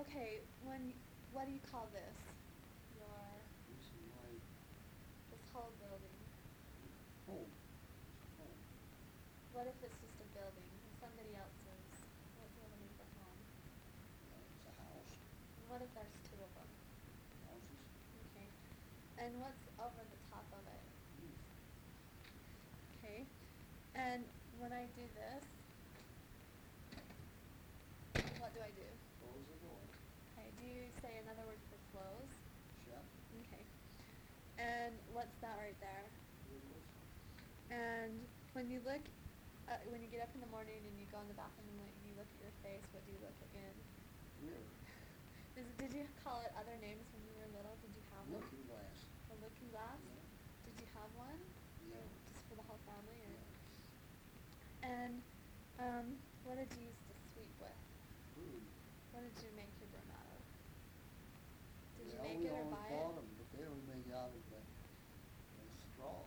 Okay, what do you call this? Your, This is my this whole building. home. It's home. What if it's just a building? Somebody else's. What's the other name for home? Well, it's a house. What if there's two of them? Houses. Okay. And what's over the top of it? Roof. Okay. And when I do this, what do I do? Close the door. Okay, do you say another word for close? Shut. Okay. And what's that right there? Windows. And when you look, when you get up in the morning and you go in the bathroom and you look at your face, what do you look at in? Mirror. Did you call it other names when you were little? Did you have one? Looking glass. A looking glass? Yeah. Did you have one? Yeah. Or just for the whole family? Or? Yeah. And what did you use to sweep with? Broom. What did you make your broom out of? Did you Well, make we it or always buy bought it? them, but they were made out of straw.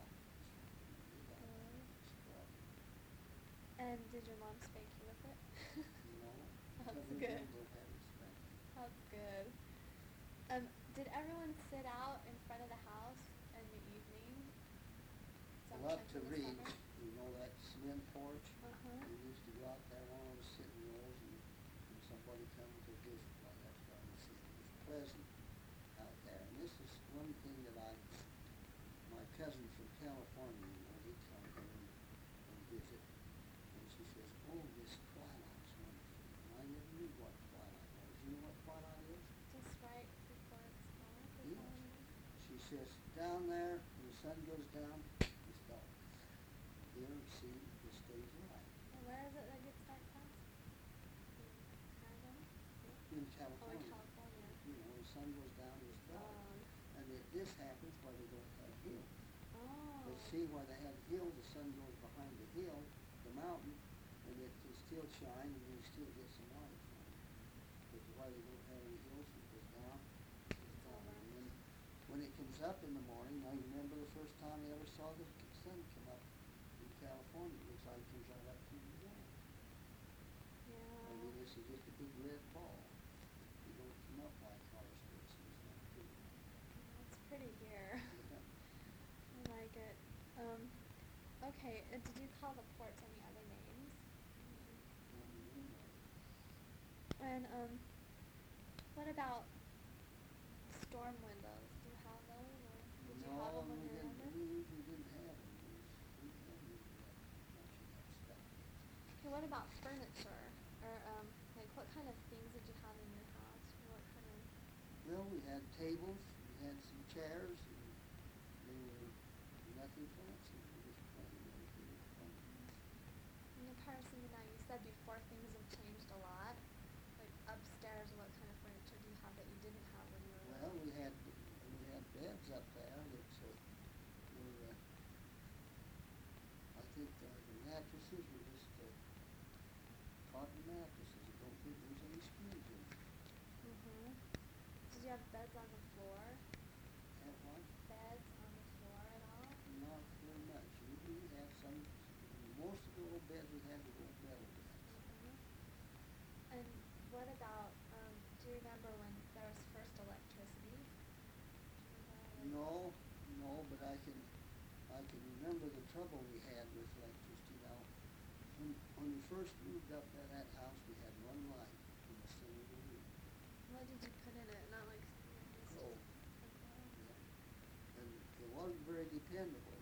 Straw. And did your mom spank you with it? No. That's Never good. remember having spanked. That's good. Did everyone sit out in front of the house in the evening? Well, up to Sometimes in the Reed's, summer? you know that cement porch? Uh-huh. We used to go out there, one of us sit in those, and somebody come to visit. Well, that's why we said it was pleasant out there. And this is one thing that my cousin from California, you know, he'd come here and visit. And she says, oh, this twilight's wonderful. And I never knew what twilight was. You know what twilight is? Just right before it's dark or Yes. something? She says, down there, when the sun goes down, it's dark. Here, see, it stays light. And where is it that gets dark fast? In Arizona? In Oh, California. in California. You know, when the sun goes down, it's dark. And this happens where they don't have hills. Oh. But see, where they have hills, the sun goes behind the hill, the mountain, and it can still shine, and you still get some light from it. But where they don't have any hills, it goes down, it's down. Over. And then when it comes up in the morning, now you remember the first time you ever saw the sun come up in California, it looks like it comes right up through the ground. Yeah. I mean, this is just a big red ball. It don't come up like ours does, so it's not pretty. It's pretty here. Yeah. I like it. Okay, did you call the porch any other names? And, what about storm windows? Do you have those, or did you have them when you were younger? We usually didn't have them. We didn't have much of that stuff. Okay, what about furniture? Or, like, what kind of things did you have in your house? What kind of... Well, we had tables, we had some chairs, and they were nothing fancy. They were just plain everything was plain. And Carson and I, you said before things have changed a lot. Like, upstairs, what kind of furniture do you have that you didn't have when you were Well, little? we had beds up there that were, I think the mattresses were just cotton mattresses. I don't think there's any springs in them. Mm-hmm. Did you have beds on the floor? Had what? Beds on the floor at all? Not very much. Usually we had some, most of the old beds we had were old metal beds. Mm-hmm. And what about, do you remember when there was first electricity? No, but I can remember the trouble we had with electricity. Now, when we first moved up to that house, we had one light in the center of the room. What did you put in it? Not like... Coal. Yeah. And it wasn't very dependable.